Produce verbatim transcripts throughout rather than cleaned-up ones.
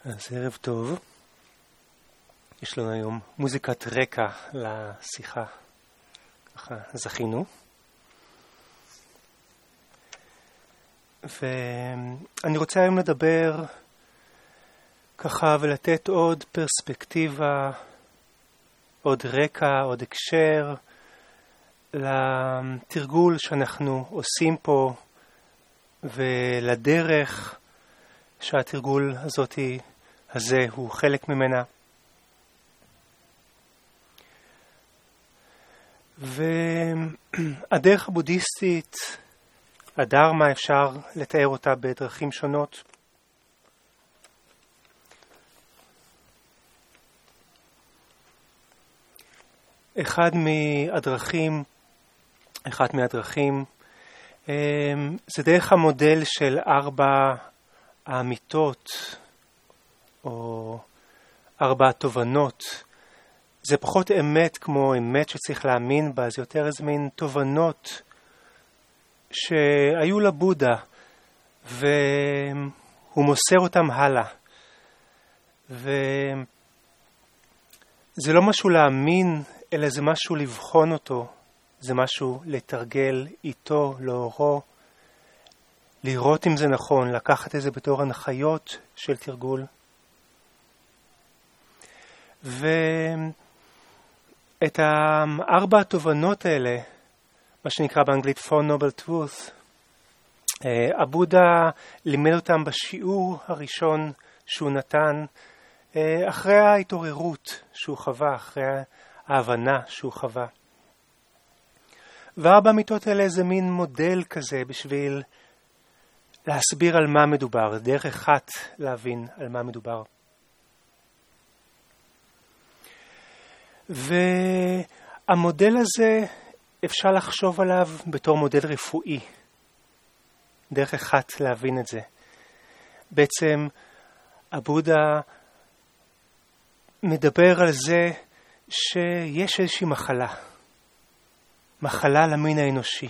אז ערב טוב. יש לנו היום מוזיקת רקע לשיחה. ככה זכינו. ואני רוצה היום לדבר ככה ולתת עוד פרספקטיבה, עוד רקע, עוד הקשר לתרגול שאנחנו עושים פה ולדרך שהתרגול הזאת הזה הוא חלק ממנה. והדרך הבודהיסטית, הדרמה, אפשר לתאר אותה בדרכים שונות. אחד מהדרכים, אחת מהדרכים, זה דרך המודל של ארבע האמיתות, או ארבע התובנות. זה פחות אמת כמו אמת שצריך להאמין בה, זה יותר איזה מין תובנות שהיו לבודה, והוא מוסר אותם הלאה. וזה לא משהו להאמין, אלא זה משהו לבחון אותו, זה משהו לתרגל איתו, לאורו, לראות אם זה נכון, לקחת את זה בתור הנחיות של תרגול. ואת הארבע התובנות האלה, מה שנקרא באנגלית Four Noble Truths, הבודה לימד אותם בשיעור הראשון שהוא נתן, אחרי ההתעוררות שהוא חווה, אחרי ההבנה שהוא חווה. וארבע האמיתות האלה זה מין מודל כזה בשביל להסביר על מה מדובר, דרך אחת להבין על מה מדובר. והמודל הזה אפשר לחשוב עליו בתור מודל רפואי, דרך אחת להבין את זה. בעצם הבודה מדבר על זה שיש איזושהי מחלה, מחלה למין האנושי.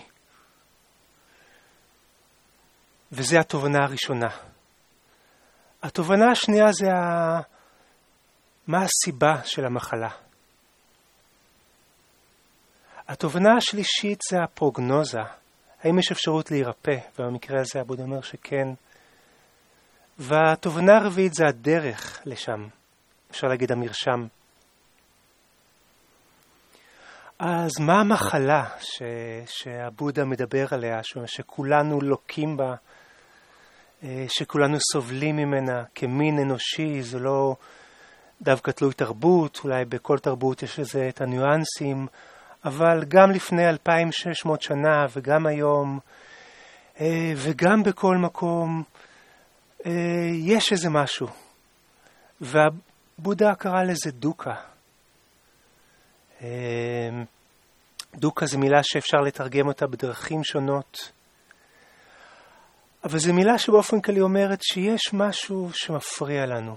וזה התובנה הראשונה. התובנה השנייה זה ה... מה הסיבה של המחלה. התובנה השלישית זה הפרוגנוזה. האם יש אפשרות להירפא? ובמקרה הזה הבודה אומר שכן. והתובנה הרביעית זה הדרך לשם. אפשר להגיד המרשם. אז מה המחלה ש... שהבודה מדבר עליה, ש... שכולנו לוקים בה, שכולנו סובלים ממנה כמין אנושי? זה לא דווקא תלוי תרבות, אולי בכל תרבות יש לזה את הניואנסים, אבל גם לפני אלפיים ושש מאות שנה וגם היום וגם בכל מקום יש איזה משהו. והבודה קרא לזה דוקה. דוקה זו מילה שאפשר לתרגם אותה בדרכים שונות, אבל זו מילה שבאופן כללי אומרת שיש משהו שמפריע לנו,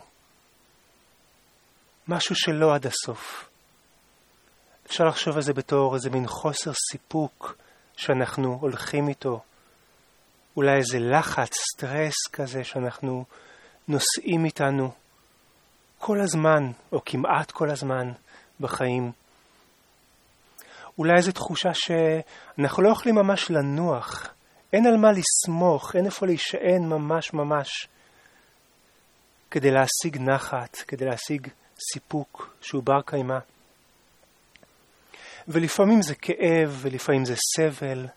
משהו שלא עד הסוף. אפשר לחשוב על זה בתור איזה מין חוסר סיפוק שאנחנו הולכים איתו, אולי איזה לחץ, סטרס כזה שאנחנו נושאים איתנו כל הזמן, או כמעט כל הזמן בחיים. אולי איזו תחושה שאנחנו לא יכולים ממש לנוח, אין על מה לסמוך, אין איפה להישען ממש ממש, כדי להשיג נחת, כדי להשיג סיפוק שהוא בר קיימא. ולפעמים זה כאב, ולפעמים זה סבל.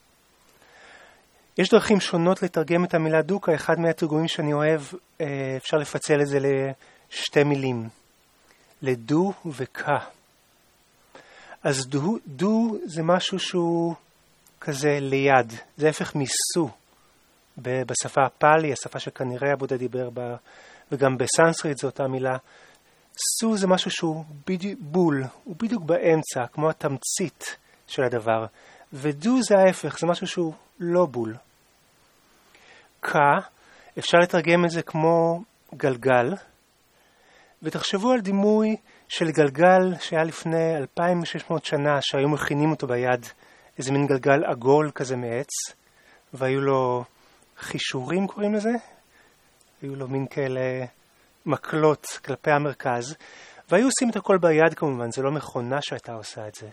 יש דרכים שונות לתרגם את המילה דוקה. אחד מהתרגומים שאני אוהב, אפשר לפצל את זה לשתי מילים, לדו וקה. אז דו, דו זה משהו שהוא כזה ליד, זה הפך מסו בשפה הפאלי, השפה שכנראה הבודה דיבר בה, וגם בסנסקריט זו אותה מילה. סו זה משהו שהוא בדיוק בול, הוא בדיוק באמצע, כמו התמצית של הדבר. ודו זה ההפך, זה משהו שהוא לא בול. קה, אפשר לתרגם את זה כמו גלגל, ותחשבו על דימוי של גלגל שהיה לפני אלפיים ושש מאות שנה, שהיו מכינים אותו ביד, איזה מין גלגל עגול כזה מעץ, והיו לו חישורים קוראים לזה, היו לו מין כאלה מקלות כלפי המרכז, והיו עושים את הכל ביד כמובן, זה לא מכונה שהייתה עושה את זה.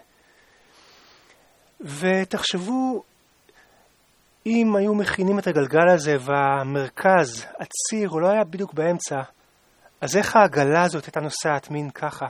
ותחשבו, אם היו מכינים את הגלגל הזה והמרכז, הציר, הוא לא היה בדיוק באמצע, אז איך העגלה הזאת הייתה נוסעת מין ככה?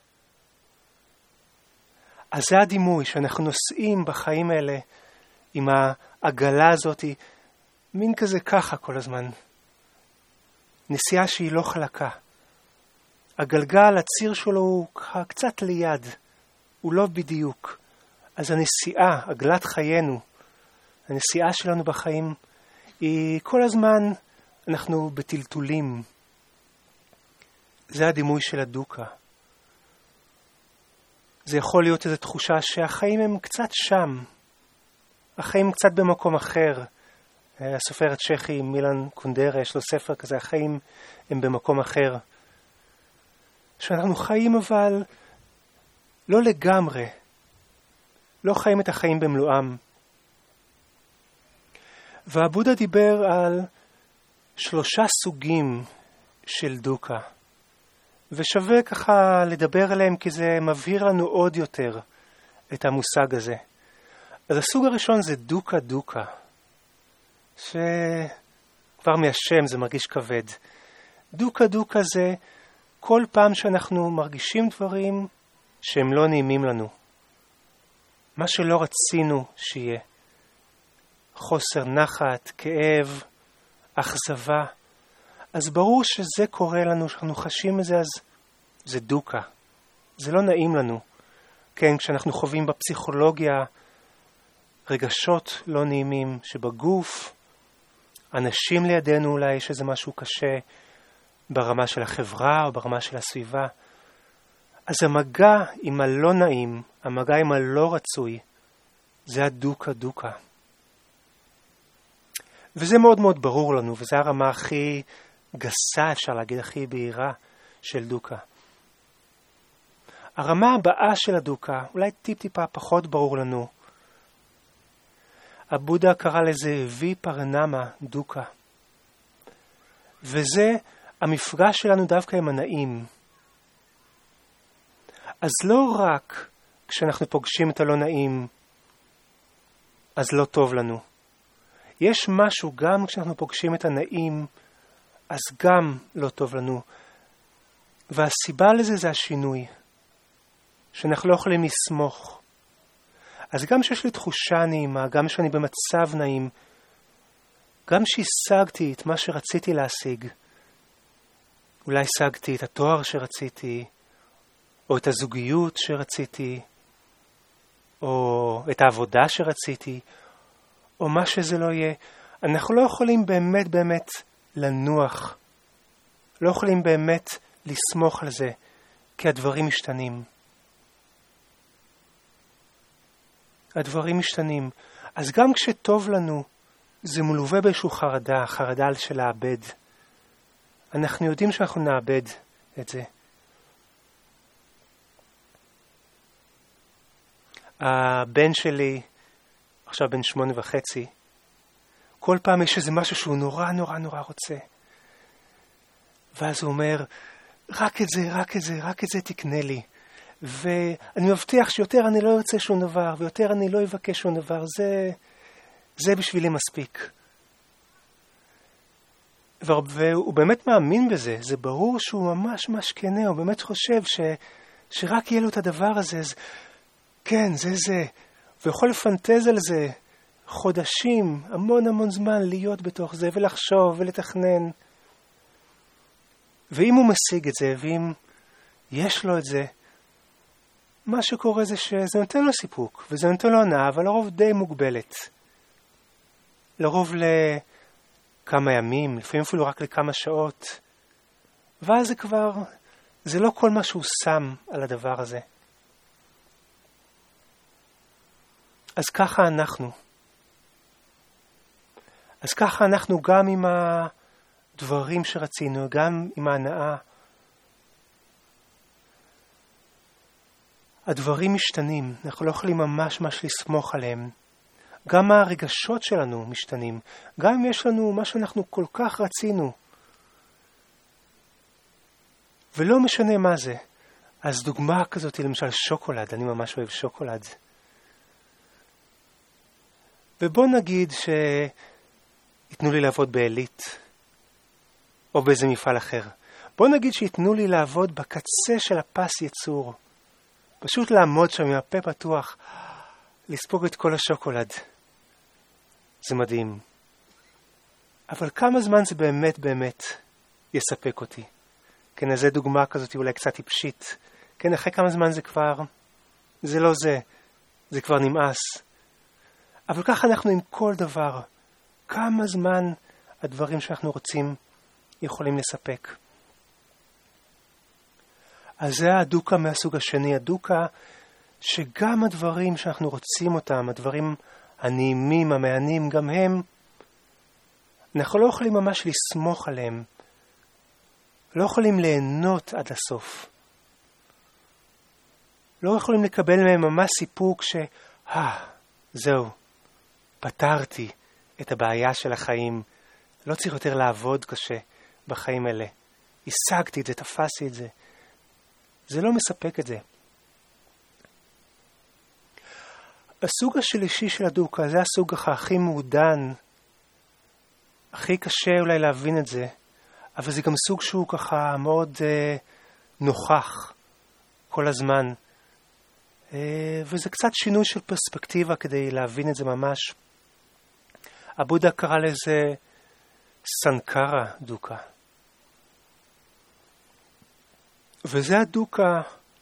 אז זה הדימוי שאנחנו נוסעים בחיים האלה עם העגלה הזאת, מין כזה ככה כל הזמן. נסיעה שהיא לא חלקה. הגלגל, הציר שלו הוא קצת ליד, הוא לא בדיוק. אז הנסיעה, עגלת חיינו, הנסיעה שלנו בחיים, היא כל הזמן, אנחנו בטלטולים. זה הדימוי של הדוקה. זה יכול להיות איזו תחושה שהחיים הם קצת שם. החיים קצת במקום אחר. הסופר הצ'כי מילן קונדרה, יש לו ספר כזה, החיים הם במקום אחר. שאנחנו חיים אבל לא לגמרי. לא חיים את החיים במלואם. והבודה דיבר על שלושה סוגים של דוקה. ושווה ככה לדבר עליהם כי זה מבהיר לנו עוד יותר את המושג הזה. אז הסוג הראשון זה דוקה דוקה. שכבר מהשם זה מרגיש כבד. דוקה דוקה זה כל פעם שאנחנו מרגישים דברים שהם לא נעימים לנו. מה שלא רצינו שיהיה. חוסר נחת, כאב, אכזבה. אז ברור שזה קורה לנו, שאנחנו חשים את זה, אז זה דוקה. זה לא נעים לנו. כן, כשאנחנו חווים בפסיכולוגיה רגשות לא נעימים שבגוף, אנשים לידינו אולי יש איזה משהו קשה ברמה של החברה או ברמה של הסביבה. אז המגע עם הלא נעים, המגע עם הלא רצוי, זה הדוקה דוקה. וזה מאוד מאוד ברור לנו, וזה הרמה הכי גסה, אפשר להגיד, הכי בהירה של דוקה. הרמה הבאה של הדוקה, אולי טיפ טיפה פחות ברור לנו. הבודה קרא לזה ויפרנמה דוקה. וזה המפגש שלנו דווקא עם הנעים. אז לא רק כשאנחנו פוגשים את הלא נעים, אז לא טוב לנו. יש משהו גם כשאנחנו פוגשים את הנעים, אז גם לא טוב לנו. והסיבה לזה זה השינוי. שאנחנו לא יכולים לסמוך. אז גם שיש לי תחושה נעימה, גם שאני במצב נעים, גם שהשגתי את מה שרציתי להשיג, אולי השגתי את התואר שרציתי, או את הזוגיות שרציתי, או את העבודה שרציתי, או מה שזה לא יהיה, אנחנו לא יכולים באמת באמת לנוח. לא יכולים באמת לסמוך על זה, כי הדברים משתנים. הדברים משתנים. אז גם כשטוב לנו, זה מלווה באיזשהו חרדה, חרדה של לאבד. אנחנו יודעים שאנחנו נאבד את זה. הבן שלי, עכשיו בן שמונה וחצי, כל פעם יש איזה משהו שהוא נורא נורא נורא רוצה. ואז הוא אומר, רק את זה, רק את זה, רק את זה תקנה לי. ואני מבטיח שיותר אני לא ארצה שום דבר, ויותר אני לא אבקש שום דבר. זה, זה בשבילי מספיק. והוא באמת מאמין בזה. זה ברור שהוא ממש ממש כנה. הוא באמת חושב ש, שרק יהיה לו את הדבר הזה. אז, כן, זה זה. ויכול לפנטז על זה חודשים, המון המון זמן להיות בתוך זה, ולחשוב ולתכנן. ואם הוא משיג את זה, ואם יש לו את זה, מה שקורה זה שזה נותן לו סיפוק, וזה נותן לו הנאה, אבל לרוב די מוגבלת. לרוב לכמה ימים, לפעמים אפילו רק לכמה שעות. ואז זה כבר, זה לא כל מה שהוא שם על הדבר הזה. אז ככה אנחנו. אז ככה אנחנו גם עם הדברים שרצינו, גם עם ההנאה. הדברים משתנים, אנחנו לא יכולים ממש ממש לסמוך עליהם. גם הרגשות שלנו משתנים. גם אם יש לנו מה שאנחנו כל כך רצינו. ולא משנה מה זה. אז דוגמה כזאת היא למשל שוקולד, אני ממש אוהב שוקולד. ובוא נגיד שיתנו לי לעבוד בעילית, או באיזה מפעל אחר. בוא נגיד שיתנו לי לעבוד בקצה של הפס ייצור. פשוט לעמוד שם עם הפה פתוח, לספוג את כל השוקולד. זה מדהים. אבל כמה זמן זה באמת באמת יספק אותי? כן, אז זו דוגמה כזאת אולי קצת טיפשית. כן, אחרי כמה זמן זה כבר, זה לא זה, זה כבר נמאס. אבל ככה אנחנו עם כל דבר. כמה זמן הדברים שאנחנו רוצים יכולים לספק. אז זה הדוקה מהסוג השני, הדוקה שגם הדברים שאנחנו רוצים אותם, הדברים הנעימים, המעניינים, גם הם, אנחנו לא יכולים ממש לסמוך עליהם. לא יכולים ליהנות עד הסוף. לא יכולים לקבל מהם ממש סיפוק ש... אה, זהו, פתרתי את הבעיה של החיים. לא צריך יותר לעבוד קשה בחיים האלה. השגתי את זה, תפסתי את זה. זה לא מספק את זה. הסוג השלישי של הדוקה, זה הסוג הכי מעודן, הכי קשה אולי להבין את זה, אבל זה גם סוג שהוא ככה מאוד אה, נוכח כל הזמן. אה, וזה קצת שינוי של פרספקטיבה כדי להבין את זה ממש. הבודה קרא לזה סנקרה דוקה. וזה הדוקה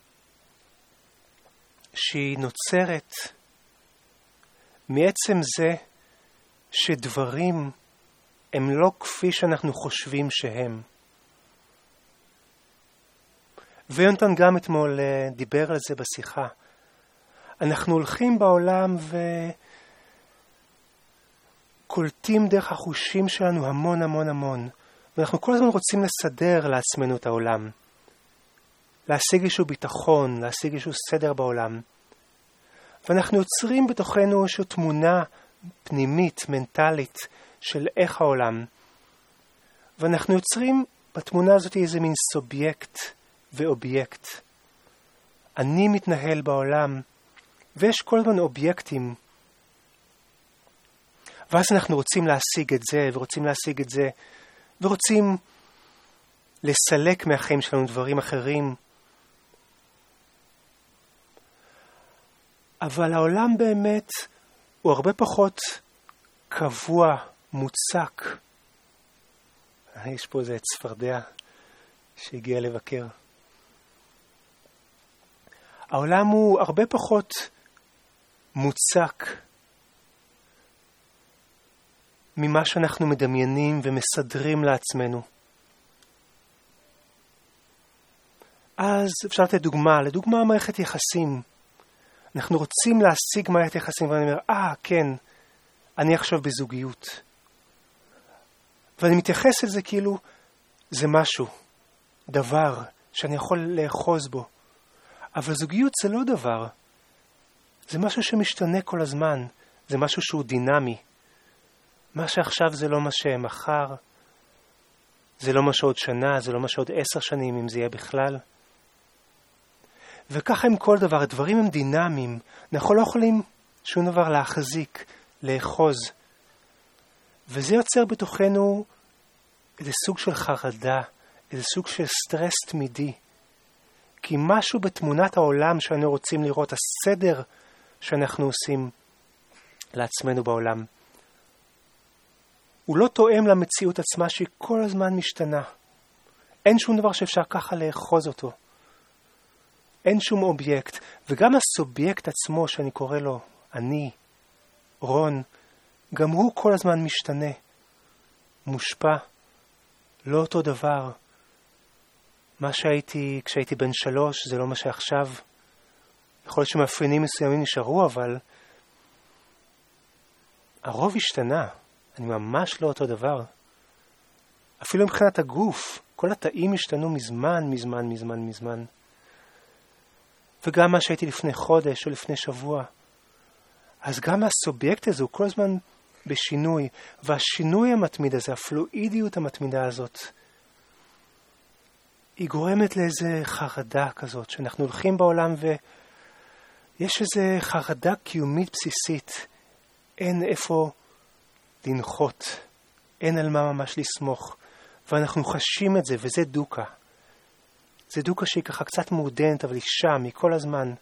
שהיא נוצרת מעצם זה שדברים הם לא כפי שאנחנו חושבים שהם. ויונתן גם אתמול דיבר על זה בשיחה. אנחנו הולכים בעולם וקולטים דרך החושים שלנו המון המון המון. ואנחנו כל הזמן רוצים לסדר לעצמנו את העולם. להשיג איזשהו ביטחון, להשיג איזשהו סדר בעולם. ואנחנו יוצרים בתוכנו איזושהי תמונה פנימית, מנטלית, של איך העולם. ואנחנו יוצרים בתמונה הזאת איזה מין סובייקט ואובייקט. אני מתנהל בעולם, ויש כל הזמן אובייקטים. ואז אנחנו רוצים להשיג את זה, ורוצים להשיג את זה, ורוצים לסלק מהחיים שלנו דברים אחרים. אבל העולם באמת הוא הרבה פחות קבוע, מוצק. יש פה איזה צפרדע שהגיע לבקר. העולם הוא הרבה פחות מוצק ממה שאנחנו מדמיינים ומסדרים לעצמנו. אז אפשר לתת דוגמה, לדוגמה מערכת יחסים. אנחנו רוצים להשיג מערכת יחסים, ואני אומר, אה, כן, אני עכשיו בזוגיות. ואני מתייחס אל זה כאילו, זה משהו, דבר, שאני יכול לאחוז בו. אבל זוגיות זה לא דבר. זה משהו שמשתנה כל הזמן. זה משהו שהוא דינמי. מה שעכשיו זה לא מה שמחר. זה לא מה שעוד שנה, זה לא מה שעוד עשר שנים, אם זה יהיה בכלל. וככה עם כל דבר, הדברים הם דינמיים. אנחנו לא יכולים שום דבר להחזיק, לאחוז. וזה יוצר בתוכנו איזה סוג של חרדה, איזה סוג של סטרס תמידי. כי משהו בתמונת העולם שאנו רוצים לראות, הסדר שאנחנו עושים לעצמנו בעולם, הוא לא תואם למציאות עצמה שהיא כל הזמן משתנה. אין שום דבר שאפשר ככה לאחוז אותו. אין שום אובייקט. וגם הסובייקט עצמו שאני קורא לו, אני, רון, גם הוא כל הזמן משתנה. מושפע. לא אותו דבר. מה שהייתי כשהייתי בן שלוש זה לא מה שעכשיו. יכול להיות שמאפיינים מסוימים נשארו, אבל הרוב השתנה. אני ממש לא אותו דבר. אפילו מבחינת הגוף, כל התאים השתנו מזמן, מזמן, מזמן, מזמן. וגם מה שהייתי לפני חודש או לפני שבוע. אז גם הסובייקט הזה הוא כל הזמן בשינוי, והשינוי המתמיד הזה, הפלואידיות המתמידה הזאת, היא גורמת לאיזה חרדה כזאת, שאנחנו הולכים בעולם ויש איזה חרדה קיומית בסיסית. אין איפה לנחות, אין על מה ממש לסמוך, ואנחנו חשים את זה, וזה דוקה. זה דוקה שהיא ככה קצת מעודנת, אבל היא שם, היא כל הזמן.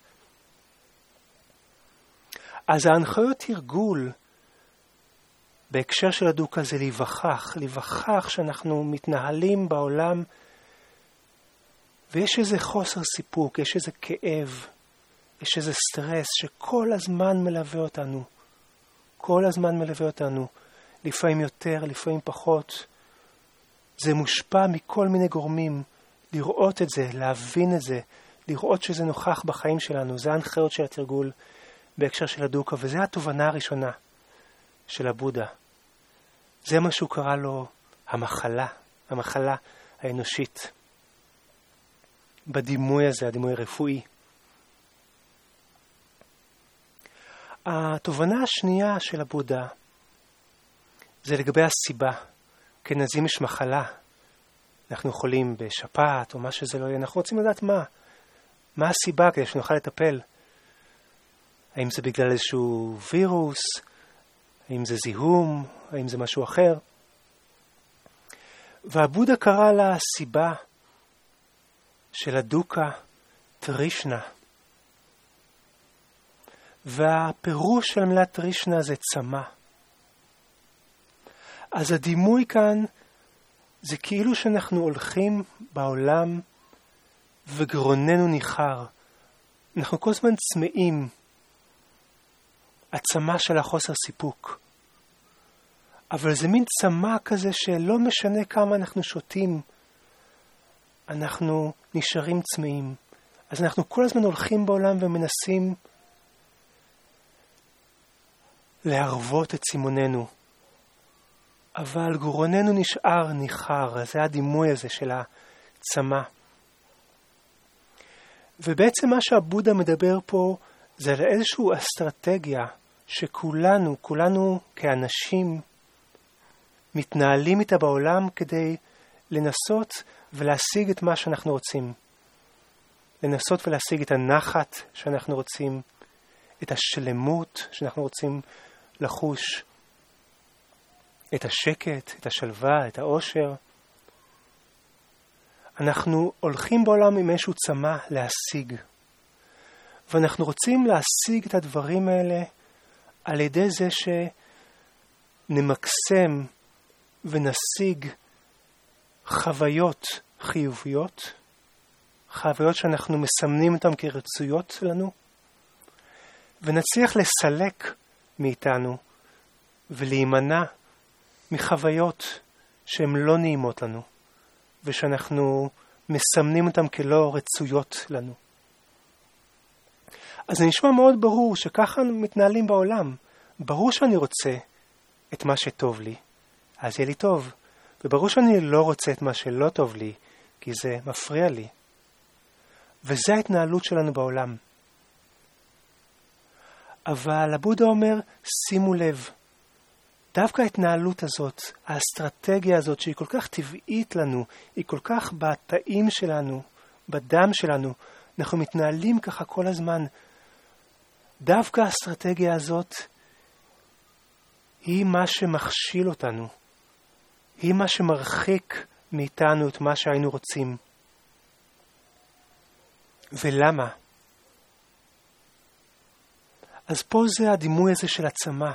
אז ההנחיות תרגול בהקשר של הדוקה זה להיווכח, להיווכח שאנחנו מתנהלים בעולם ויש איזה חוסר סיפוק, יש איזה כאב, יש איזה סטרס שכל הזמן מלווה אותנו. כל הזמן מלווה אותנו. לפעמים יותר, לפעמים פחות. זה מושפע מכל מיני גורמים. לראות את זה, להבין את זה, לראות שזה נוכח בחיים שלנו. זה ההנחיות של התרגול בהקשר של הדוקה, וזה התובנה הראשונה של הבודה. זה מה שהוא קרא לו המחלה, המחלה האנושית. בדימוי הזה, הדימוי הרפואי. התובנה השנייה של הבודה זה לגבי הסיבה. כן, אז אם יש מחלה, אנחנו חולים בשפעת או מה שזה לא יהיה, אנחנו רוצים לדעת מה. מה הסיבה כדי שנוכל לטפל? האם זה בגלל איזשהו וירוס? האם זה זיהום? האם זה משהו אחר? והבודה קרא לסיבה של הדוקה טרישנה. והפירוש של המילה טרישנה זה צמא. אז הדימוי כאן זה כאילו שאנחנו הולכים בעולם וגרוננו ניחר. אנחנו כל הזמן צמאים. הצמא של החוסר סיפוק. אבל זה מין צמא כזה שלא משנה כמה אנחנו שותים, אנחנו נשארים צמאים. אז אנחנו כל הזמן הולכים בעולם ומנסים להרוות את צימוננו. אבל גרוננו נשאר ניחר. זה הדימוי הזה של הצמא. ובעצם מה שהבודה מדבר פה זה על איזושהי אסטרטגיה שכולנו, כולנו כאנשים מתנהלים איתה בעולם כדי לנסות ולהשיג את מה שאנחנו רוצים. לנסות ולהשיג את הנחת שאנחנו רוצים, את השלמות שאנחנו רוצים לחוש, את השקט, את השלווה, את האושר. אנחנו הולכים בעולם עם איזשהו צמא להשיג. ואנחנו רוצים להשיג את הדברים האלה על ידי זה שנמקסם ונשיג חוויות חיוביות, חוויות שאנחנו מסמנים אותן כרצויות לנו, ונצליח לסלק מאיתנו ולהימנע מחוויות שהן לא נעימות לנו, ושאנחנו מסמנים אותן כלא רצויות לנו. אז זה נשמע מאוד ברור שככה מתנהלים בעולם. ברור שאני רוצה את מה שטוב לי, אז יהיה לי טוב. וברור שאני לא רוצה את מה שלא טוב לי, כי זה מפריע לי. וזו ההתנהלות שלנו בעולם. אבל הבודה אומר, שימו לב, דווקא ההתנהלות הזאת, האסטרטגיה הזאת שהיא כל כך טבעית לנו, היא כל כך בתאים שלנו, בדם שלנו, אנחנו מתנהלים ככה כל הזמן. דווקא האסטרטגיה הזאת היא מה שמכשיל אותנו. היא מה שמרחיק מאיתנו את מה שהיינו רוצים. ולמה? אז פה זה הדימוי הזה של הצמא.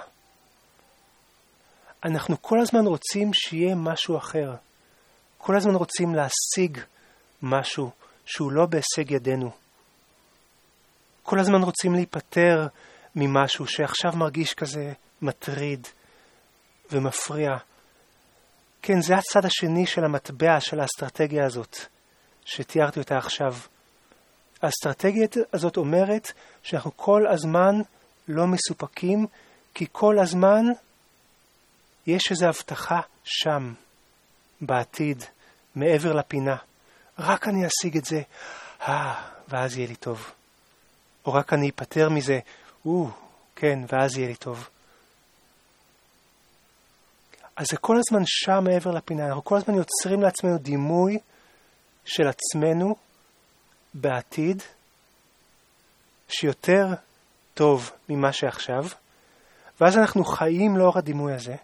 אנחנו כל הזמן רוצים שיהיה משהו אחר. כל הזמן רוצים להשיג משהו שהוא לא בהישג ידינו. כל הזמן רוצים להיפטר ממשהו שעכשיו מרגיש כזה מטריד ומפריע. כן, זה הצד השני של המטבע של האסטרטגיה הזאת, שתיארתי אותה עכשיו. האסטרטגיה הזאת אומרת שאנחנו כל הזמן לא מסופקים, כי כל הזמן יש איזו הבטחה שם, בעתיד, מעבר לפינה. רק אני אשיג את זה, אה, ואז יהיה לי טוב. או רק אני אפטר מזה, או, כן, ואז יהיה לי טוב. אז זה כל הזמן שם מעבר לפינה. אנחנו כל הזמן יוצרים לעצמנו דימוי של עצמנו בעתיד שיותר טוב ממה שעכשיו, ואז אנחנו חיים לאור הדימוי הזה.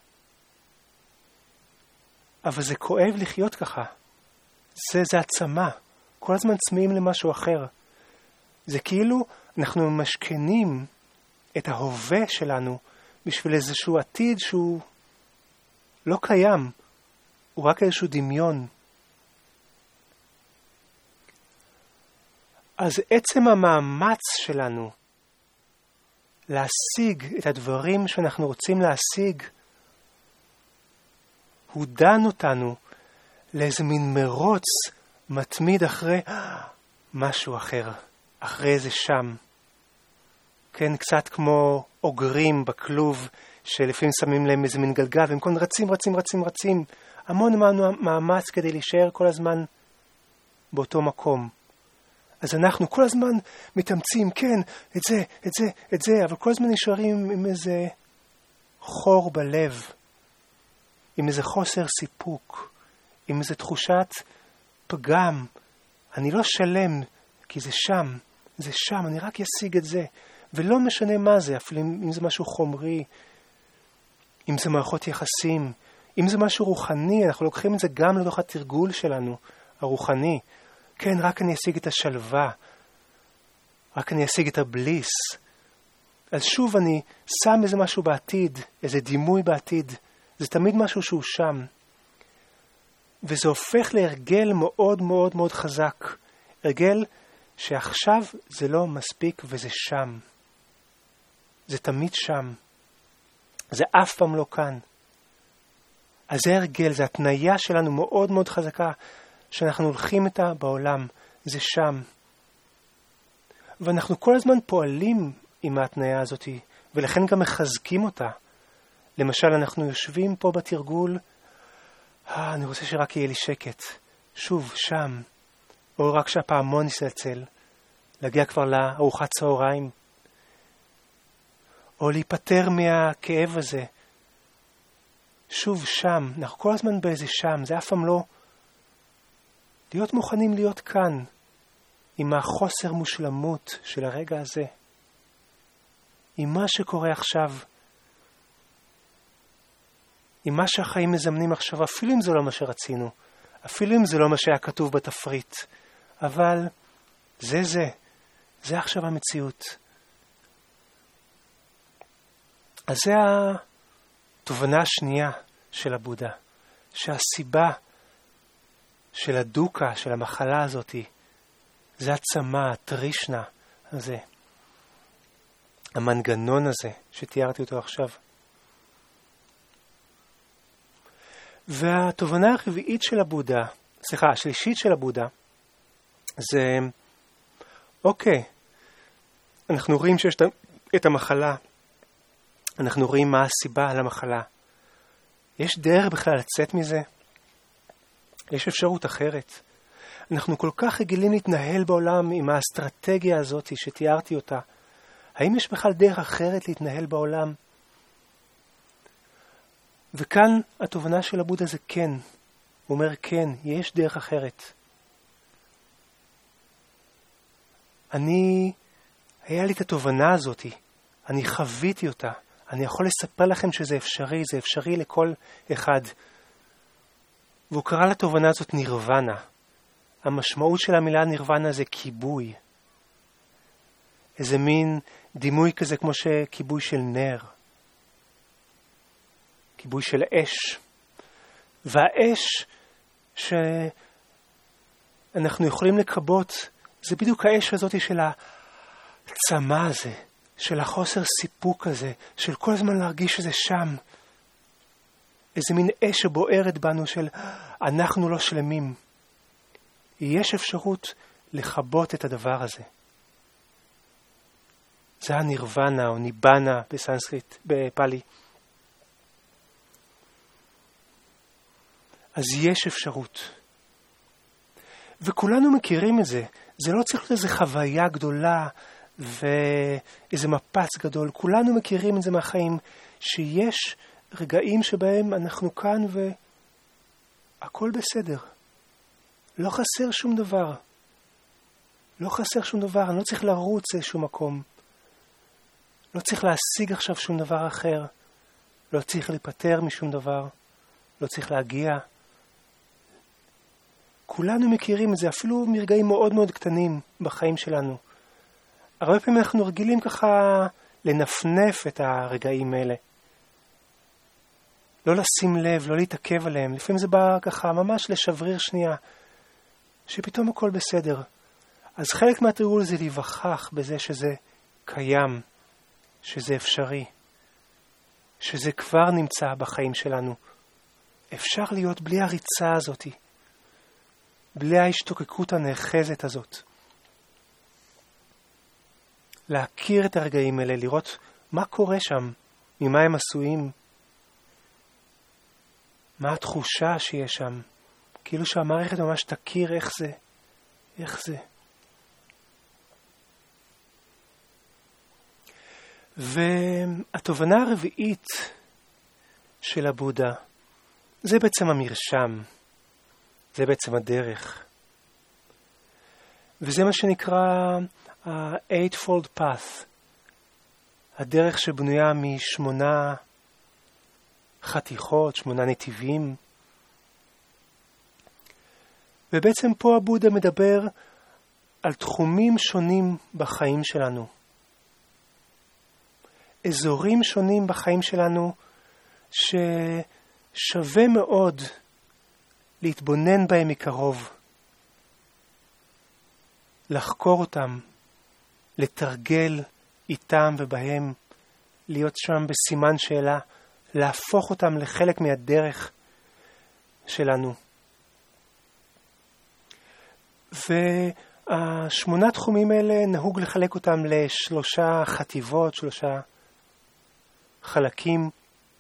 אבל זה כואב לחיות ככה. זה, זה עצמה. כל הזמן צמאים למשהו אחר. זה כאילו אנחנו משכנים את ההווה שלנו בשביל איזשהו עתיד שהוא לא קיים. הוא רק איזשהו דמיון. אז עצם המאמץ שלנו להשיג את הדברים שאנחנו רוצים להשיג, הוא דן אותנו לאיזה מין מרוץ מתמיד אחרי משהו אחר, אחרי איזה שם. כן, קצת כמו אוגרים בכלוב שלפעמים שמים להם איזה מין גלגל, והם כל רצים, רצים, רצים, רצים. המון מאמץ כדי להישאר כל הזמן באותו מקום. אז אנחנו כל הזמן מתאמצים, כן, את זה, את זה, את זה, אבל כל הזמן נשארים עם איזה חור בלב, עם איזה חוסר סיפוק, עם איזה תחושת פגם. אני לא שלם, כי זה שם, זה שם, אני רק אשיג את זה. ולא משנה מה זה, אפילו אם זה משהו חומרי, אם זה מערכות יחסים, אם זה משהו רוחני, אנחנו לוקחים את זה גם לתוך התרגול שלנו, הרוחני. כן, רק אני אשיג את השלווה, רק אני אשיג את הבליס. אז שוב אני שם איזה משהו בעתיד, איזה דימוי בעתיד. זה תמיד משהו שהוא שם. וזה הופך להרגל מאוד מאוד מאוד חזק. הרגל שעכשיו זה לא מספיק וזה שם. זה תמיד שם. זה אף פעם לא כאן. אז זה הרגל, זה התניה שלנו מאוד מאוד חזקה, שאנחנו הולכים איתה בעולם. זה שם. ואנחנו כל הזמן פועלים עם ההתניה הזאת, ולכן גם מחזקים אותה. למשל, אנחנו יושבים פה בתרגול, אה, אני רוצה שרק יהיה לי שקט. שוב, שם. או רק שהפעמון יסלצל. להגיע כבר לארוחת צהריים. או להיפטר מהכאב הזה. שוב, שם. אנחנו כל הזמן באיזה שם. זה אף פעם לא. להיות מוכנים להיות כאן. עם החוסר מושלמות של הרגע הזה. עם מה שקורה עכשיו. עם מה שהחיים מזמנים עכשיו, אפילו אם זה לא מה שרצינו, אפילו אם זה לא מה שהיה כתוב בתפריט, אבל זה זה, זה עכשיו המציאות. אז זה התובנה השנייה של הבודה, שהסיבה של הדוקה, של המחלה הזאת, זה הצמא, הטרישנה הזה, המנגנון הזה שתיארתי אותו עכשיו. והתובנה הרביעית של הבודה, סליחה, השלישית של הבודה, זה, אוקיי, אנחנו רואים שיש את המחלה, אנחנו רואים מה הסיבה למחלה. יש דרך בכלל לצאת מזה? יש אפשרות אחרת? אנחנו כל כך רגילים להתנהל בעולם עם האסטרטגיה הזאת שתיארתי אותה. האם יש בכלל דרך אחרת להתנהל בעולם? וכאן התובנה של הבודה זה כן. הוא אומר כן, יש דרך אחרת. אני, היה לי את התובנה הזאת, אני חוויתי אותה, אני יכול לספר לכם שזה אפשרי, זה אפשרי לכל אחד. והוא קרא לתובנה הזאת נירוונה. המשמעות של המילה נירוונה זה כיבוי. איזה מין דימוי כזה כמו שכיבוי של נר. כיבוי של אש. והאש שאנחנו יכולים לקבות, זה בדיוק האש הזאת של הצמא הזה, של החוסר סיפוק הזה, של כל הזמן להרגיש שזה שם. איזה מין אש שבוערת בנו של אנחנו לא שלמים. יש אפשרות לכבות את הדבר הזה. זה הנירוונה או ניבנה בסנסקריט, בפאלי. אז יש אפשרות. וכולנו מכירים את זה. זה לא צריך להיות איזו חוויה גדולה ואיזה מפץ גדול. כולנו מכירים את זה מהחיים, שיש רגעים שבהם אנחנו כאן והכל בסדר. לא חסר שום דבר. לא חסר שום דבר, אני לא צריך לרוץ לאיזשהו מקום. לא צריך להשיג עכשיו שום דבר אחר. לא צריך להיפטר משום דבר. לא צריך להגיע. כולנו מכירים את זה, אפילו מרגעים מאוד מאוד קטנים בחיים שלנו. הרבה פעמים אנחנו רגילים ככה לנפנף את הרגעים האלה. לא לשים לב, לא להתעכב עליהם. לפעמים זה בא ככה ממש לשבריר שנייה, שפתאום הכל בסדר. אז חלק מהתרגול זה להיווכח בזה שזה קיים, שזה אפשרי, שזה כבר נמצא בחיים שלנו. אפשר להיות בלי הריצה הזאת, בלי ההשתוקקות הנאחזת הזאת. להכיר את הרגעים האלה, לראות מה קורה שם, ממה הם עשויים, מה התחושה שיש שם, כאילו שהמערכת ממש תכיר איך זה, איך זה. והתובנה הרביעית של הבודה, זה בעצם המרשם, זה בעצם הדרך. וזה מה שנקרא ה-eightfold path, הדרך שבנויה משמונה חתיכות, שמונה נתיבים. ובעצם פה הבודה מדבר על תחומים שונים בחיים שלנו. אזורים שונים בחיים שלנו ששווה מאוד להתבונן בהם מקרוב. לחקור אותם, לתרגל איתם ובהם, להיות שם בסימן שאלה, להפוך אותם לחלק מהדרך שלנו. והשמונה תחומים האלה נהוג לחלק אותם לשלושה חטיבות, שלושה חלקים.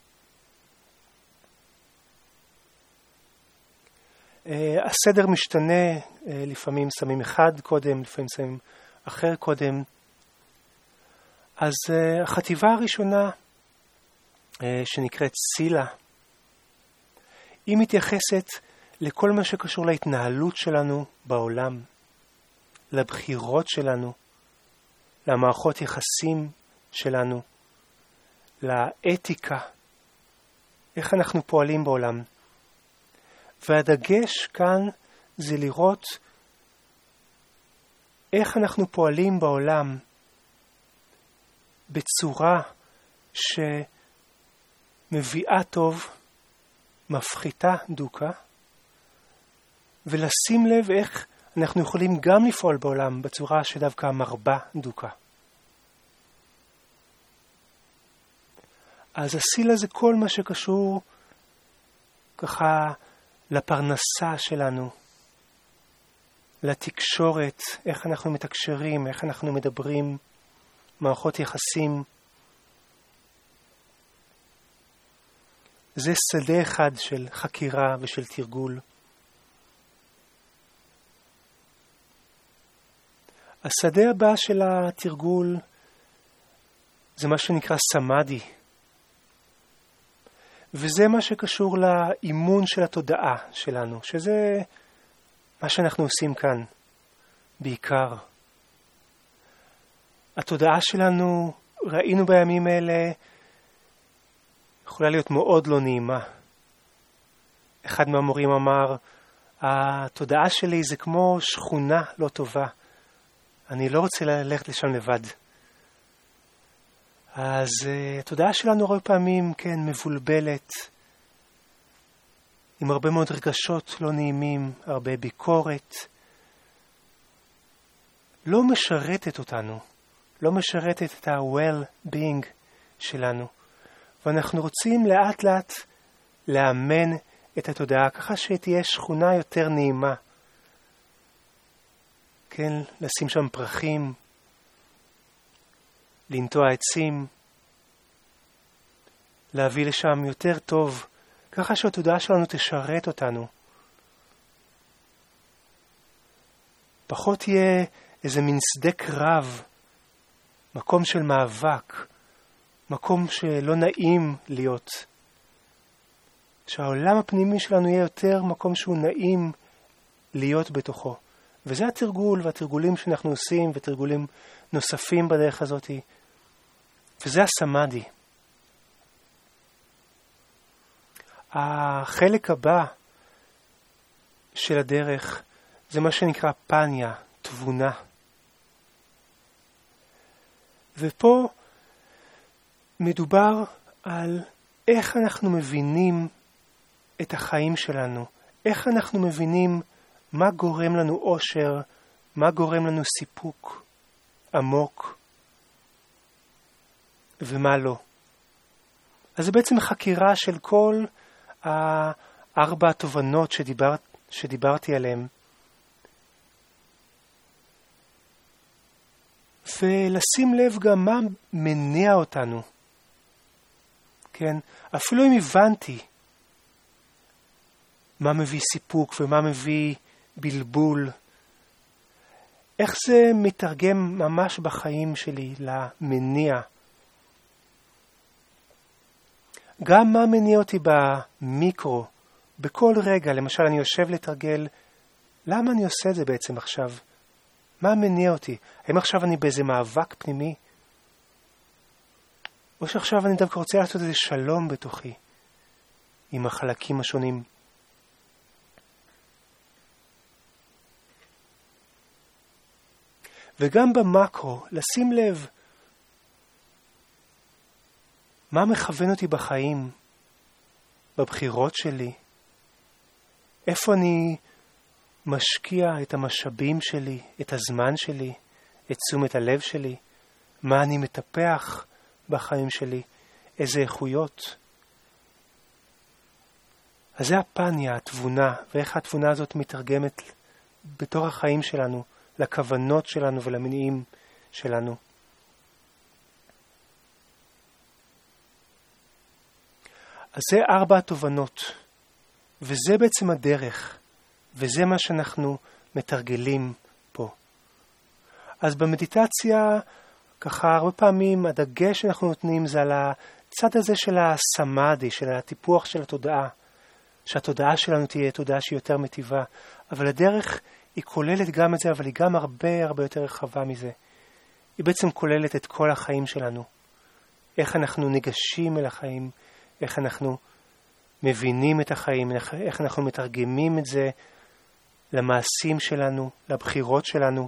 הסדר משתנה, לפעמים שמים אחד קודם, לפעמים שמים אחר קודם. אז החטיבה הראשונה, שנקראת סילה, היא מתייחסת לכל מה שקשור להתנהלות שלנו בעולם, לבחירות שלנו, למערכות יחסים שלנו, לאתיקה, איך אנחנו פועלים בעולם. והדגש כאן זה לראות איך אנחנו פועלים בעולם בצורה שמביאה טוב, מפחיתה דוקה, ולשים לב איך אנחנו יכולים גם לפעול בעולם בצורה שדווקא מרבה דוקה. אז הסילה זה כל מה שקשור ככה לפרנסה שלנו, לתקשורת, איך אנחנו מתקשרים, איך אנחנו מדברים, מערכות יחסים. זה שדה אחד של חקירה ושל תרגול. השדה הבא של התרגול זה מה שנקרא סמאדי. וזה מה שקשור לאימון של התודעה שלנו, שזה מה שאנחנו עושים כאן בעיקר. התודעה שלנו, ראינו בימים האלה, יכולה להיות מאוד לא נעימה. אחד מהמורים אמר, התודעה שלי זה כמו שכונה לא טובה. אני לא רוצה ללכת לשם לבד. אז uh, התודעה שלנו הרבה פעמים, כן, מבולבלת, עם הרבה מאוד רגשות לא נעימים, הרבה ביקורת. לא משרתת אותנו, לא משרתת את ה-well-being שלנו. ואנחנו רוצים לאט לאט לאמן את התודעה, ככה שתהיה שכונה יותר נעימה. כן, לשים שם פרחים, לנטוע עצים, להביא לשם יותר טוב, ככה שהתודעה שלנו תשרת אותנו. פחות יהיה איזה מין שדה קרב, מקום של מאבק, מקום שלא נעים להיות. שהעולם הפנימי שלנו יהיה יותר מקום שהוא נעים להיות בתוכו. וזה התרגול והתרגולים שאנחנו עושים ותרגולים נוספים בדרך הזאת. וזה הסמאדי. החלק הבא של הדרך זה מה שנקרא פניה, תבונה. ופה מדובר על איך אנחנו מבינים את החיים שלנו, איך אנחנו מבינים מה גורם לנו אושר, מה גורם לנו סיפוק עמוק ומה לא. אז זה בעצם חקירה של כל הארבע התובנות שדיבר, שדיברתי עליהן. ולשים לב גם מה מניע אותנו. כן? אפילו אם הבנתי מה מביא סיפוק ומה מביא בלבול, איך זה מתרגם ממש בחיים שלי למניע. גם מה מניע אותי במיקרו, בכל רגע, למשל אני יושב לתרגל, למה אני עושה את זה בעצם עכשיו? מה מניע אותי? האם עכשיו אני באיזה מאבק פנימי? או שעכשיו אני דווקא רוצה לעשות איזה שלום בתוכי עם החלקים השונים? וגם במקרו, לשים לב מה מכוון אותי בחיים, בבחירות שלי, איפה אני משקיע את המשאבים שלי, את הזמן שלי, את תשומת הלב שלי, מה אני מטפח בחיים שלי, איזה איכויות. אז זה הפניה, התבונה, ואיך התבונה הזאת מתרגמת בתור החיים שלנו, לכוונות שלנו ולמניעים שלנו. אז זה ארבע התובנות, וזה בעצם הדרך, וזה מה שאנחנו מתרגלים פה. אז במדיטציה, ככה הרבה פעמים הדגש שאנחנו נותנים זה על הצד הזה של הסמאדי, של הטיפוח של התודעה, שהתודעה שלנו תהיה תודעה שהיא יותר מטיבה, אבל הדרך היא כוללת גם את זה, אבל היא גם הרבה הרבה יותר רחבה מזה. היא בעצם כוללת את כל החיים שלנו. איך אנחנו ניגשים אל החיים, איך אנחנו מבינים את החיים, איך אנחנו מתרגמים את זה למעשים שלנו, לבחירות שלנו.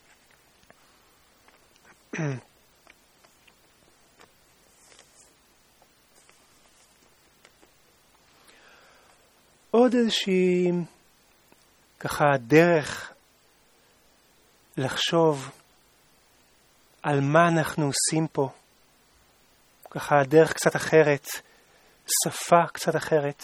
עוד איזושהי ככה דרך לחשוב על מה אנחנו עושים פה. ככה דרך קצת אחרת, שפה קצת אחרת.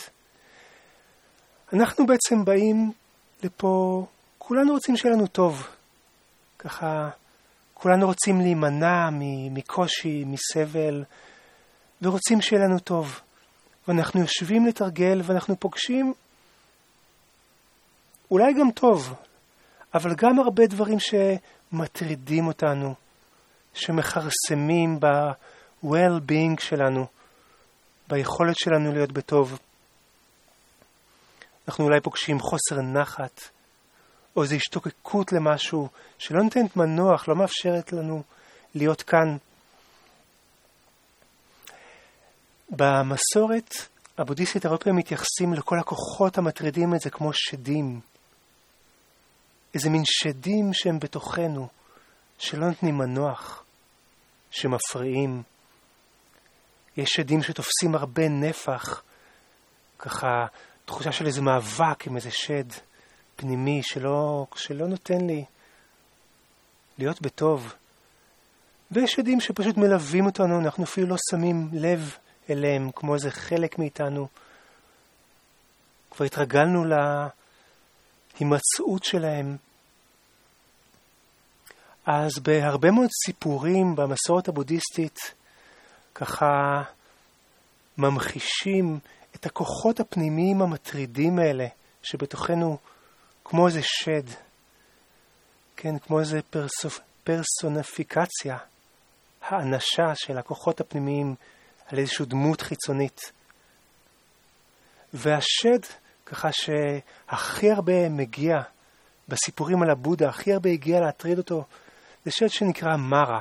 אנחנו בעצם באים לפה, כולנו רוצים שיהיה לנו טוב. ככה, כולנו רוצים להימנע מקושי, מסבל, ורוצים שיהיה לנו טוב. ואנחנו יושבים לתרגל ואנחנו פוגשים אולי גם טוב, אבל גם הרבה דברים שמטרידים אותנו, שמחרסמים ב-well-being שלנו, ביכולת שלנו להיות בטוב. אנחנו אולי פוגשים חוסר נחת, או איזו השתוקקות למשהו שלא נותנת מנוח, לא מאפשרת לנו להיות כאן. במסורת הבודהיסטית הרבה פעמים מתייחסים לכל הכוחות המטרידים את זה כמו שדים. איזה מין שדים שהם בתוכנו, שלא נותנים מנוח, שמפריעים. יש שדים שתופסים הרבה נפח, ככה תחושה של איזה מאבק עם איזה שד פנימי שלא, שלא נותן לי להיות בטוב. ויש שדים שפשוט מלווים אותנו, אנחנו אפילו לא שמים לב אליהם, כמו איזה חלק מאיתנו. כבר התרגלנו להימצאות שלהם. אז בהרבה מאוד סיפורים במסורת הבודהיסטית, ככה ממחישים את הכוחות הפנימיים המטרידים האלה, שבתוכנו כמו איזה שד, כן, כמו איזה פרסופ... פרסונפיקציה, האנשה של הכוחות הפנימיים על איזושהי דמות חיצונית. והשד, ככה שהכי הרבה מגיע בסיפורים על הבודה, הכי הרבה הגיע להטריד אותו, זה שד שנקרא מרה.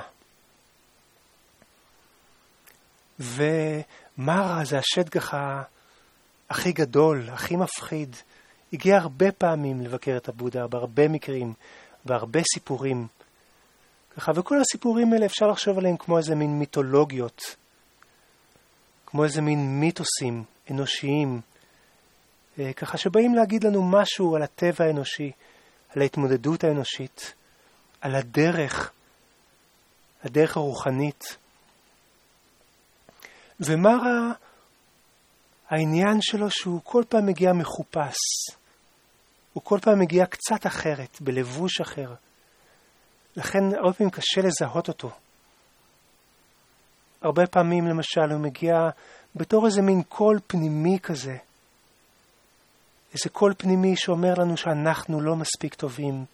ומרה זה השד ככה הכי גדול, הכי מפחיד. הגיע הרבה פעמים לבקר את הבודה, בהרבה מקרים, בהרבה סיפורים. ככה, וכל הסיפורים האלה אפשר לחשוב עליהם כמו איזה מין מיתולוגיות, כמו איזה מין מיתוסים אנושיים, ככה שבאים להגיד לנו משהו על הטבע האנושי, על ההתמודדות האנושית, על הדרך, הדרך הרוחנית. ומרה, העניין שלו שהוא כל פעם מגיע מחופש, הוא כל פעם מגיע קצת אחרת, בלבוש אחר. לכן הרבה פעמים קשה לזהות אותו. הרבה פעמים למשל הוא מגיע בתור איזה מין קול פנימי כזה. איזה קול פנימי שאומר לנו שאנחנו לא מספיק טובים.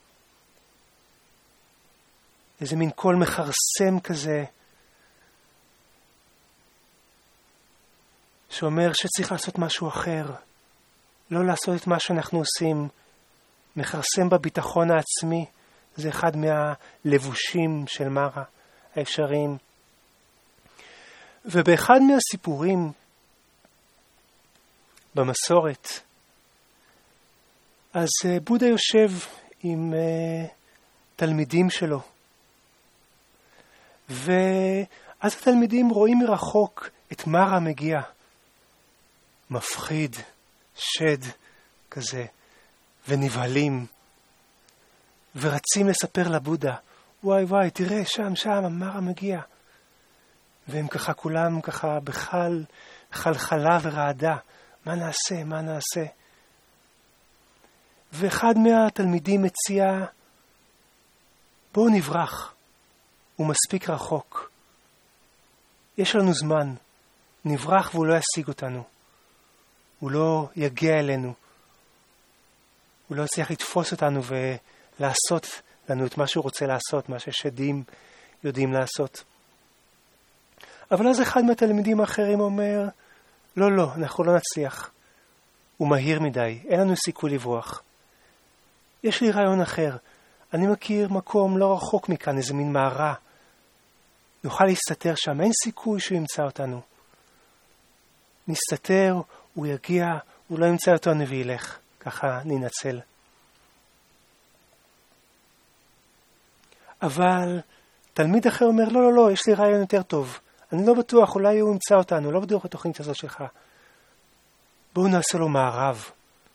איזה מין קול מחרסם כזה. שאומר שצריך לעשות משהו אחר. לא לעשות את מה שאנחנו עושים. מחרסם בביטחון העצמי. זה אחד מהלבושים של מרה האפשריים. ובאחד מהסיפורים במסורת, אז בודה יושב עם uh, תלמידים שלו. ואז התלמידים רואים מרחוק את מרה מגיע. מפחיד, שד כזה, ונבהלים. ורצים לספר לבודה, וואי וואי, תראה, שם, שם, מרה מגיע. והם ככה, כולם ככה בחל, חלחלה ורעדה. מה נעשה, מה נעשה? ואחד מהתלמידים מציע, בואו נברח. הוא מספיק רחוק. יש לנו זמן. נברח והוא לא ישיג אותנו. הוא לא יגיע אלינו. הוא לא יצליח לתפוס אותנו ולעשות לנו את מה שהוא רוצה לעשות, מה ששדים יודעים לעשות. אבל אז אחד מהתלמידים האחרים אומר, לא, לא, אנחנו לא נצליח. הוא מהיר מדי, אין לנו סיכוי לברוח. יש לי רעיון אחר. אני מכיר מקום לא רחוק מכאן, איזה מין מערה. נוכל להסתתר שם, אין סיכוי שהוא ימצא אותנו. נסתתר, הוא יגיע, הוא לא ימצא אותנו וילך. ככה ננצל. אבל תלמיד אחר אומר, לא, לא, לא, יש לי רעיון יותר טוב. אני לא בטוח, אולי הוא ימצא אותנו, לא בטוח בתוכנית הזאת שלך. בואו נעשה לו מערב.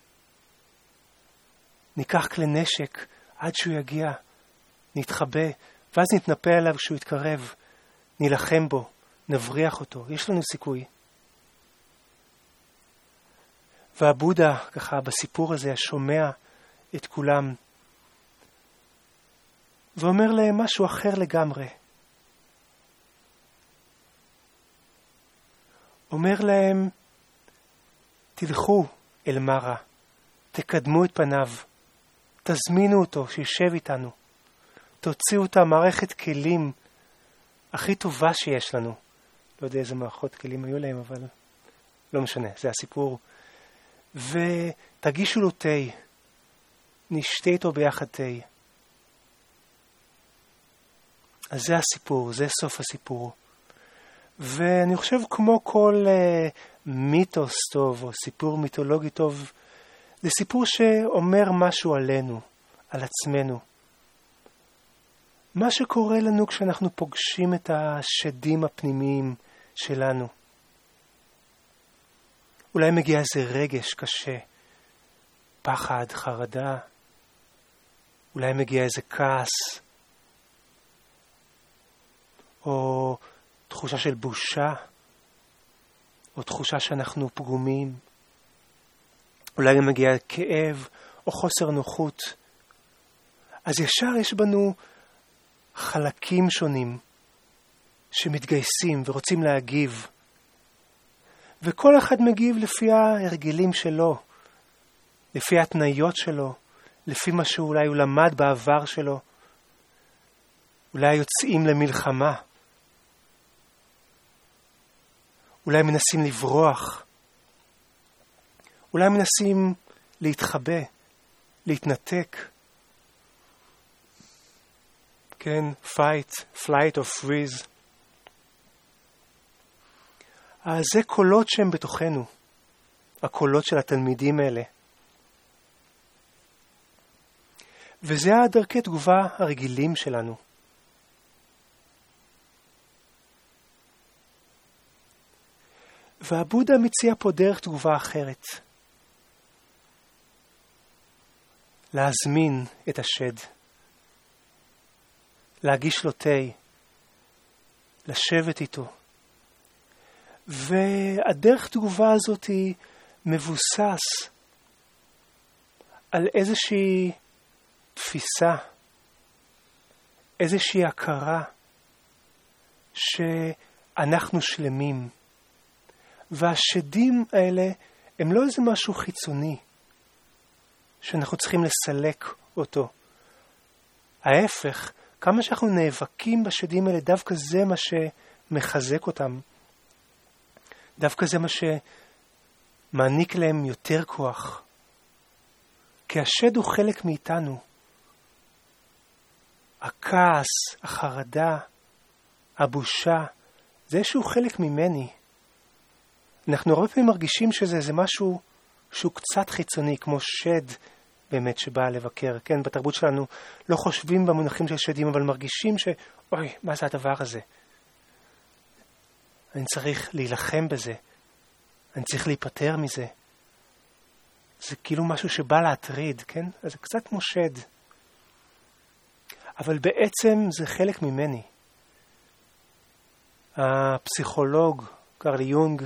ניקח כלי נשק עד שהוא יגיע, נתחבא, ואז נתנפל עליו כשהוא יתקרב, נילחם בו, נבריח אותו, יש לנו סיכוי. והבודה, ככה בסיפור הזה, שומע את כולם, ואומר להם משהו אחר לגמרי. אומר להם, תלכו אל מרה, תקדמו את פניו, תזמינו אותו שישב איתנו, תוציאו את המערכת כלים הכי טובה שיש לנו. לא יודע איזה מערכות כלים היו להם, אבל לא משנה, זה הסיפור. ותגישו לו תה, נשתה איתו ביחד תה. אז זה הסיפור, זה סוף הסיפור. ואני חושב כמו כל uh, מיתוס טוב או סיפור מיתולוגי טוב, זה סיפור שאומר משהו עלינו, על עצמנו. מה שקורה לנו כשאנחנו פוגשים את השדים הפנימיים שלנו. אולי מגיע איזה רגש קשה, פחד, חרדה, אולי מגיע איזה כעס, או תחושה של בושה, או תחושה שאנחנו פגומים, אולי גם מגיע כאב, או חוסר נוחות. אז ישר יש בנו חלקים שונים, שמתגייסים ורוצים להגיב, וכל אחד מגיב לפי ההרגלים שלו, לפי ההתניות שלו, לפי מה שאולי הוא למד בעבר שלו. אולי יוצאים למלחמה, אולי מנסים לברוח, אולי מנסים להתחבא, להתנתק. כן, fight, flight or freeze. אז זה קולות שהם בתוכנו, הקולות של התלמידים האלה. וזה הדרכי תגובה הרגילים שלנו. והבודה מציע פה דרך תגובה אחרת. להזמין את השד. להגיש לו תה. לשבת איתו. והדרך תגובה הזאת היא מבוסס על איזושהי תפיסה, איזושהי הכרה שאנחנו שלמים. והשדים האלה הם לא איזה משהו חיצוני שאנחנו צריכים לסלק אותו. ההפך, כמה שאנחנו נאבקים בשדים האלה, דווקא זה מה שמחזק אותם. דווקא זה מה שמעניק להם יותר כוח. כי השד הוא חלק מאיתנו. הכעס, החרדה, הבושה, זה שהוא חלק ממני. אנחנו הרבה פעמים מרגישים שזה זה משהו שהוא קצת חיצוני, כמו שד באמת שבא לבקר. כן, בתרבות שלנו לא חושבים במונחים של שדים, אבל מרגישים ש... אוי, מה זה הדבר הזה? אני צריך להילחם בזה. אני צריך להיפטר מזה. זה כאילו משהו שבא להטריד, כן? אז זה קצת כמו שד. אבל בעצם זה חלק ממני. הפסיכולוג קרל יונג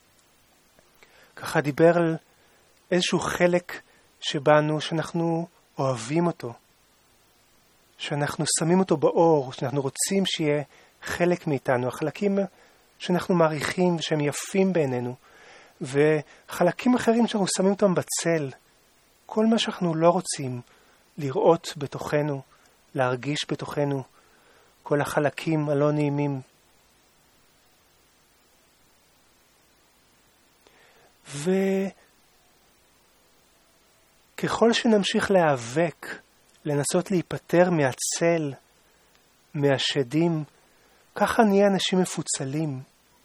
ככה דיבר על איזשהו חלק שבנו שאנחנו אוהבים אותו, שאנחנו שמים אותו באור, שאנחנו רוצים שיהיה חלק מאיתנו, החלקים שאנחנו מעריכים ושהם יפים בעינינו, וחלקים אחרים שאנחנו שמים אותם בצל, כל מה שאנחנו לא רוצים לראות בתוכנו, להרגיש בתוכנו, כל החלקים הלא נעימים. וככל שנמשיך להיאבק, לנסות להיפטר מהצל, מהשדים, ככה נהיה אנשים מפוצלים.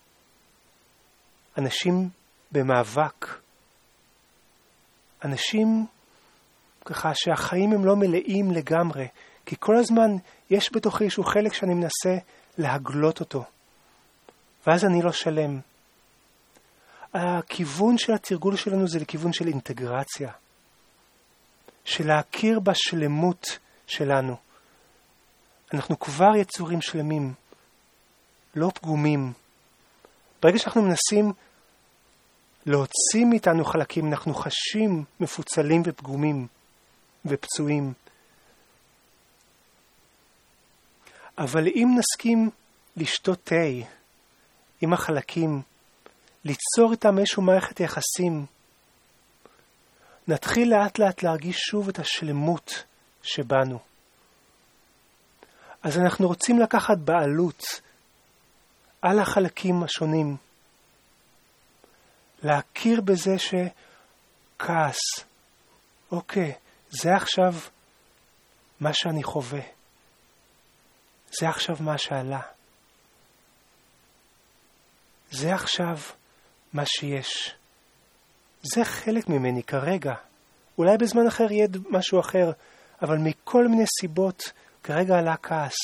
אנשים במאבק. אנשים ככה שהחיים הם לא מלאים לגמרי, כי כל הזמן יש בתוכי איזשהו חלק שאני מנסה להגלות אותו. ואז אני לא שלם. הכיוון של התרגול שלנו זה לכיוון של אינטגרציה. של להכיר בשלמות שלנו. אנחנו כבר יצורים שלמים, לא פגומים. ברגע שאנחנו מנסים להוציא מאיתנו חלקים, אנחנו חשים מפוצלים ופגומים ופצועים. אבל אם נסכים לשתות תה עם החלקים, ליצור איתם איזשהו מערכת יחסים, נתחיל לאט לאט להרגיש שוב את השלמות שבנו. אז אנחנו רוצים לקחת בעלות על החלקים השונים. להכיר בזה שכעס, אוקיי, זה עכשיו מה שאני חווה. זה עכשיו מה שעלה. זה עכשיו מה שיש. זה חלק ממני כרגע. אולי בזמן אחר יהיה משהו אחר, אבל מכל מיני סיבות כרגע עלה כעס.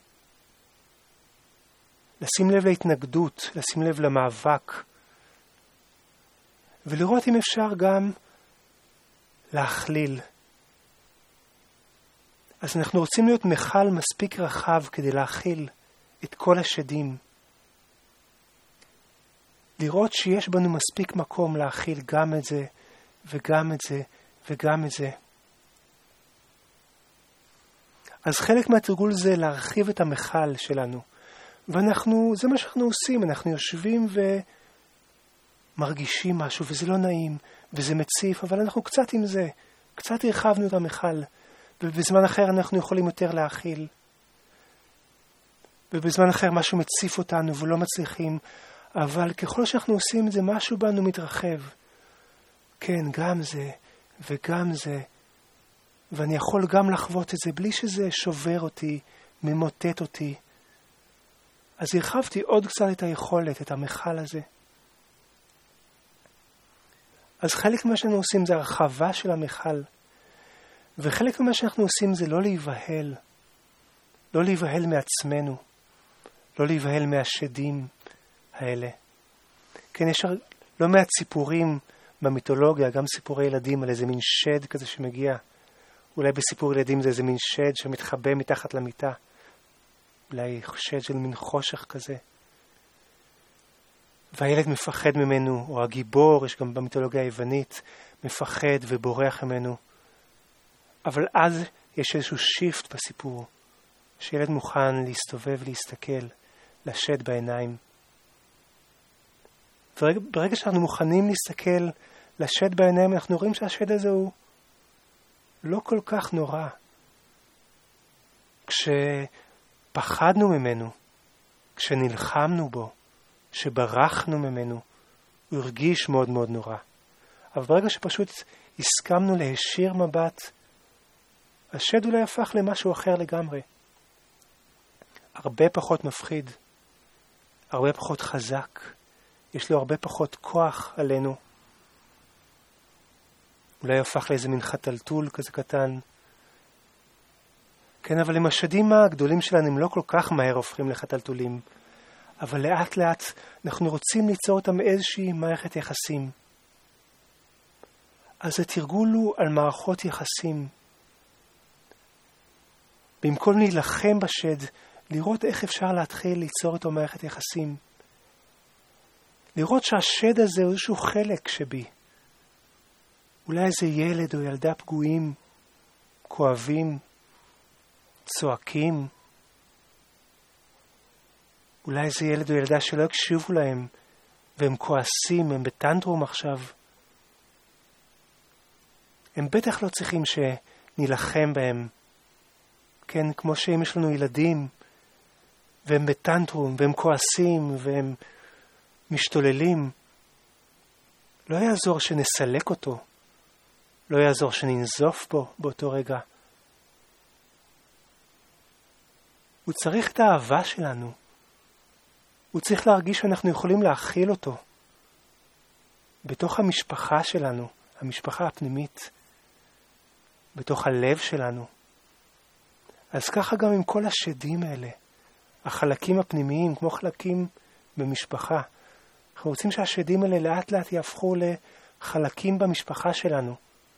לשים לב להתנגדות, לשים לב למאבק, ולראות אם אפשר גם להכליל. אז אנחנו רוצים להיות מחל מספיק רחב כדי להכיל את כל השדים. לראות שיש בנו מספיק מקום להכיל גם את זה, וגם את זה, וגם את זה. אז חלק מהתרגול זה להרחיב את המחל שלנו. ואנחנו, זה מה שאנחנו עושים, אנחנו יושבים ומרגישים משהו, וזה לא נעים, וזה מציף, אבל אנחנו קצת עם זה, קצת הרחבנו את המחל, ובזמן אחר אנחנו יכולים יותר להכיל. ובזמן אחר משהו מציף אותנו ולא מצליחים, אבל ככל שאנחנו עושים את זה, משהו בנו מתרחב. כן, גם זה, וגם זה, ואני יכול גם לחוות את זה בלי שזה שובר אותי, ממוטט אותי. אז הרחבתי עוד קצת את היכולת, את המכל הזה. אז חלק ממה שאנחנו עושים זה הרחבה של המכל. וחלק ממה שאנחנו עושים זה לא להיבהל. לא להיבהל מעצמנו. לא להיבהל מהשדים האלה. כן, יש לא מעט סיפורים במיתולוגיה, גם סיפורי ילדים על איזה מין שד כזה שמגיע. אולי בסיפור ילדים זה איזה מין שד שמתחבא מתחת למיטה. אולי שד של מין חושך כזה. והילד מפחד ממנו, או הגיבור, יש גם במיתולוגיה היוונית, מפחד ובורח ממנו. אבל אז יש איזשהו שיפט בסיפור, שילד מוכן להסתובב, להסתכל, לשד בעיניים. וברגע שאנחנו מוכנים להסתכל לשד בעיניים, אנחנו רואים שהשד הזה הוא לא כל כך נורא. כשפחדנו ממנו, כשנלחמנו בו, שברחנו ממנו, הוא הרגיש מאוד מאוד נורא. אבל ברגע שפשוט הסכמנו להישיר מבט, השד אולי הפך למשהו אחר לגמרי. הרבה פחות מפחיד, הרבה פחות חזק, יש לו הרבה פחות כוח עלינו. אולי הפך לאיזה מין חתלתול כזה קטן. כן, אבל עם השדים הגדולים שלנו הם לא כל כך מהר הופכים לחתלתולים. אבל לאט לאט אנחנו רוצים ליצור אותם איזושהי מערכת יחסים. אז התרגול הוא על מערכות יחסים. במקום להילחם בשד, לראות איך אפשר להתחיל ליצור איתו מערכת יחסים. לראות שהשד הזה הוא איזשהו חלק שבי. אולי איזה ילד או ילדה פגועים, כואבים, צועקים. אולי איזה ילד או ילדה שלא הקשיבו להם, והם כועסים, הם בטנטרום עכשיו. הם בטח לא צריכים שנילחם בהם. כן, כמו שאם יש לנו ילדים, והם בטנטרום, והם כועסים, והם משתוללים. לא יעזור שנסלק אותו. לא יעזור שננזוף בו באותו רגע. הוא צריך את האהבה שלנו. הוא צריך להרגיש שאנחנו יכולים להכיל אותו. בתוך המשפחה שלנו, המשפחה הפנימית. בתוך הלב שלנו. אז ככה גם עם כל השדים האלה. החלקים הפנימיים, כמו חלקים במשפחה. אנחנו רוצים שהשדים האלה לאט לאט יהפכו לחלקים במשפחה שלנו.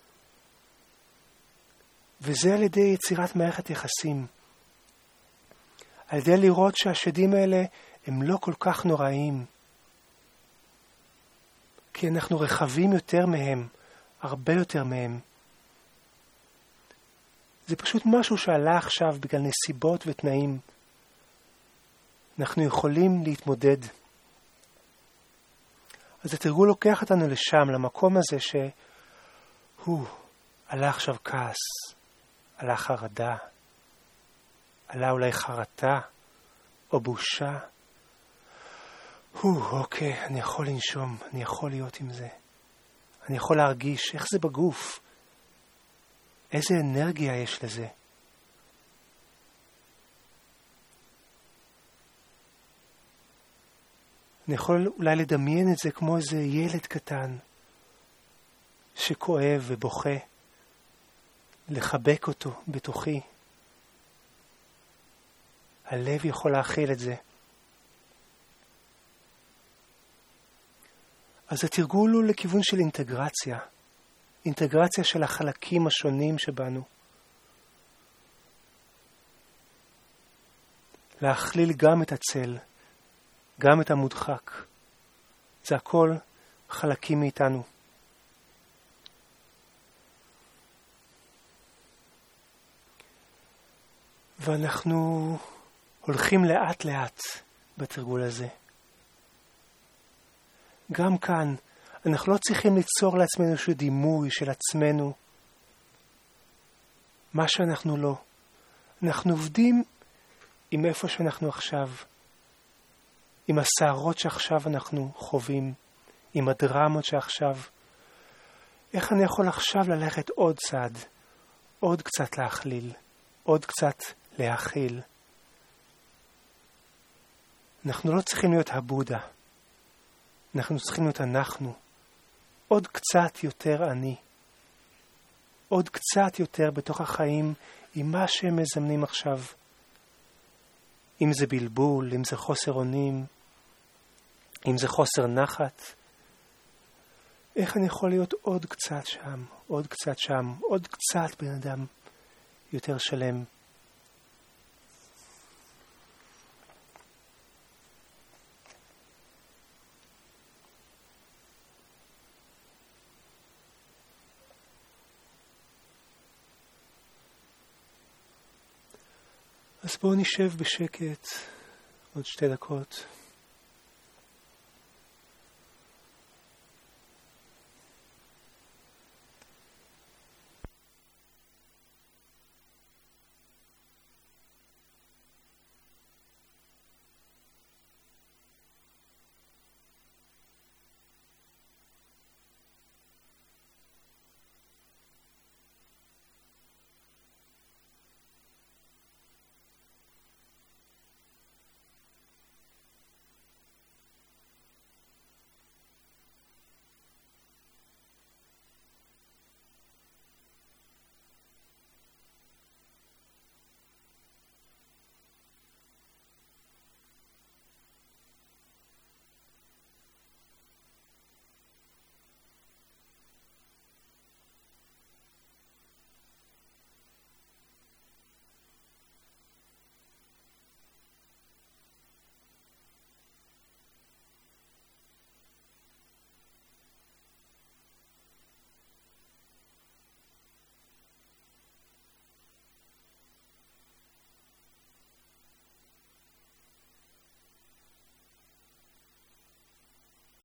וזה על ידי יצירת מערכת יחסים. על ידי לראות שהשדים האלה הם לא כל כך נוראים. כי אנחנו רחבים יותר מהם, הרבה יותר מהם. זה פשוט משהו שעלה עכשיו בגלל נסיבות ותנאים. אנחנו יכולים להתמודד. אז התרגול לוקח אותנו לשם, למקום הזה שהוא עלה עכשיו כעס, עלה חרדה, עלה אולי חרטה או בושה. הו, אוקיי, אני יכול לנשום, אני יכול להיות עם זה. אני יכול להרגיש איך זה בגוף. איזה אנרגיה יש לזה. אני יכול אולי לדמיין את זה כמו איזה ילד קטן שכואב ובוכה. לחבק אותו בתוכי. הלב יכול להכיל את זה. אז התרגול הוא לכיוון של אינטגרציה. אינטגרציה של החלקים השונים שבנו. להכליל גם את הצל, גם את המודחק. זה הכל חלקים מאיתנו. ואנחנו הולכים לאט לאט בתרגול הזה. גם כאן אנחנו לא צריכים ליצור לעצמנו איזשהו דימוי של עצמנו. מה שאנחנו לא. אנחנו עובדים עם איפה שאנחנו עכשיו. עם הסערות שעכשיו אנחנו חווים. עם הדרמות שעכשיו. איך אני יכול עכשיו ללכת עוד צעד? עוד קצת להכליל, עוד קצת להכיל. אנחנו לא צריכים להיות הבודה. אנחנו צריכים להיות אנחנו. עוד קצת יותר אני. עוד קצת יותר בתוך החיים עם מה שהם מזמנים עכשיו. אם זה בלבול, אם זה חוסר אונים, אם זה חוסר נחת. איך אני יכול להיות עוד קצת שם, עוד קצת שם, עוד קצת בן אדם יותר שלם. אז בואו נשב בשקט עוד שתי דקות.